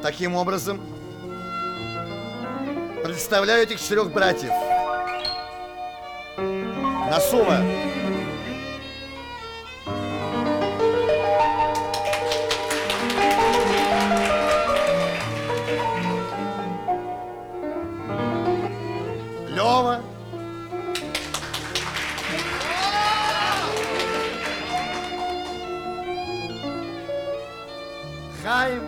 Таким образом, представляю этих 4 братьев. Насума. Лёва. Хаим.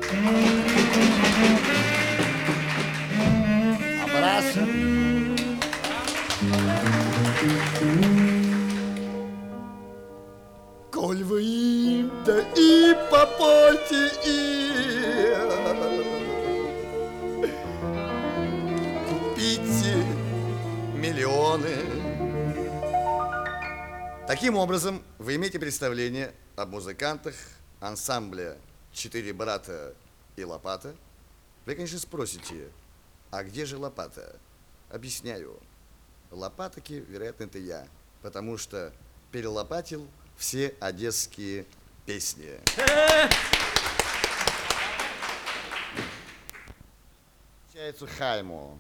Абраша. Коль вы им, да и попойте им. Купите миллионы. Таким образом, вы имеете представление об музыкантах ансамбля «4 брата и лопата». Вы, конечно, спросите, а где же лопата? Объясняю. Лопатаки, вероятно, это я, потому что перелопатил все одесские песни. Получается Хайму.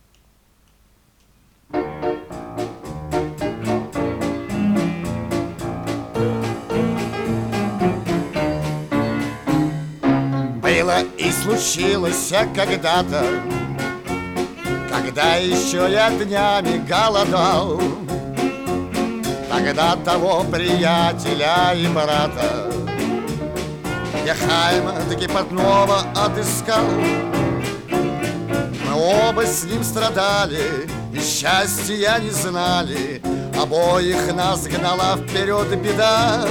Было и случилось когда-то, когда еще я днями голодал, тогда того приятеля и брата я Хайма таки Портнова отыскал. Мы оба с ним страдали и счастья не знали, обоих нас гнала вперед беда.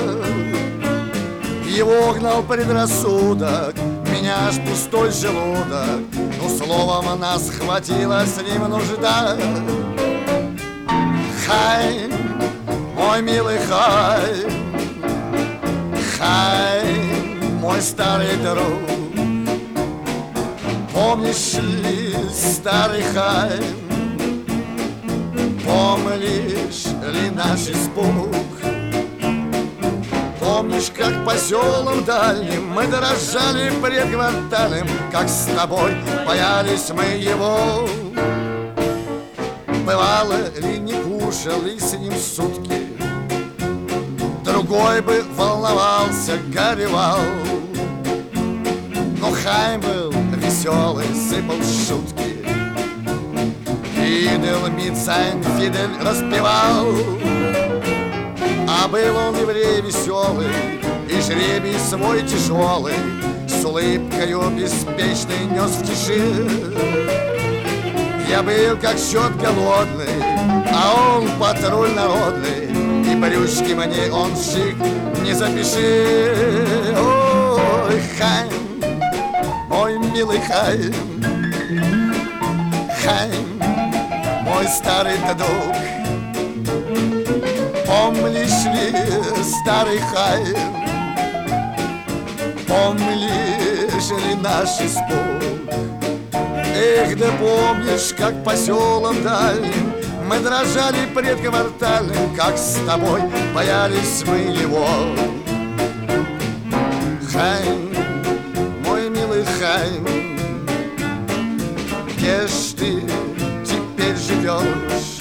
Его гнал предрассудок, меня ж пустой желудок, ну, словом, нас хватило с ним нужда. Хайм, мой милый Хайм, Хайм, мой старый друг, помнишь ли, старый Хайм, помнишь ли наш испуг? Помнишь, как по селам дальним мы дрожали пред кварталом, как с тобой боялись мы его? Бывало ли, не кушал и с ним сутки, другой бы волновался, горевал. Но Хайм был веселый, сыпал шутки, Фидель, Мицайн, Фидель распевал. А был он еврей веселый, и жребий свой тяжелый с улыбкою беспечной нес в тиши. Я был как счет голодный, а он патруль народный, и брючки мне он шик не запиши. Ой, Хайм, мой милый Хайм, Хайм, мой старый друг, помнишь ли, старый Хайм, помнишь ли наш испуг? Эх, да помнишь, как по селам дальним мы дрожали пред кварталом, как с тобой боялись мы его. Хайм, мой милый Хайм, где ж ты теперь живешь?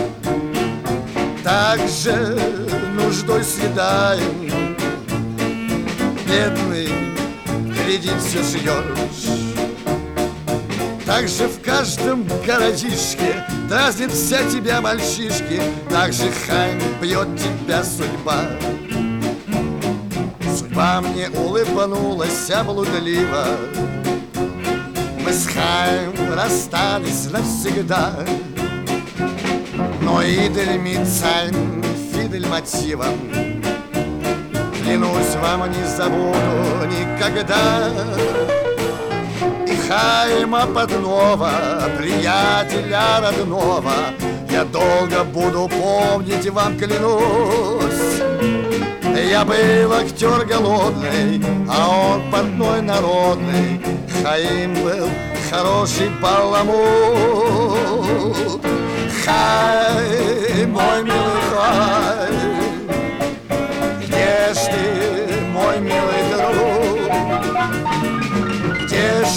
Так же нуждой съедаем, бедный, кредит все жьешь. Так же в каждом городишке дразнит вся тебя мальчишки, так же, Хайм, бьет тебя судьба. Судьба мне улыбнулась блудливо, мы с Хайм расстались навсегда. Но Идель, Мицайн, Фидель мотивом, клянусь вам, не забуду никогда. И Хайма Портнова, приятеля родного, я долго буду помнить, вам клянусь. Я был актер голодный, а он портной народный. Хайм был хороший баламут. Хайм, мой милый Хайм, где ж ты, мой милый друг? Где ж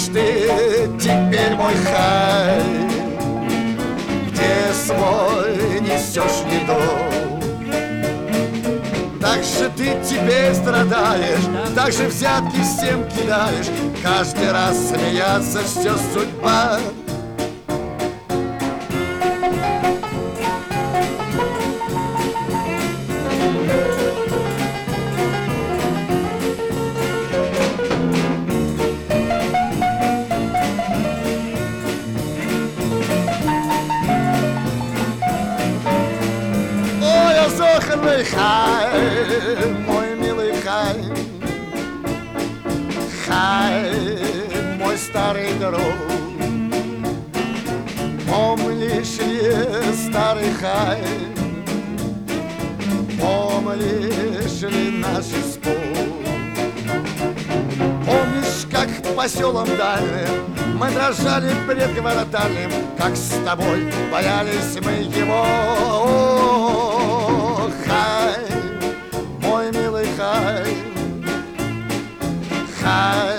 мой Хайм, где свой несешь недол. Так же ты теперь страдаешь, так же взятки всем кидаешь, каждый раз смеяться все судьба. Ой, Хайм, мой милый Хайм, Хайм, мой старый друг. Помнишь ли, старый Хайм, помнишь ли наш спор? Помнишь, как по селам дальним мы дрожали пред Гваратальным, как с тобой боялись мы его? Хайм, мой милый Хайм, Хайм.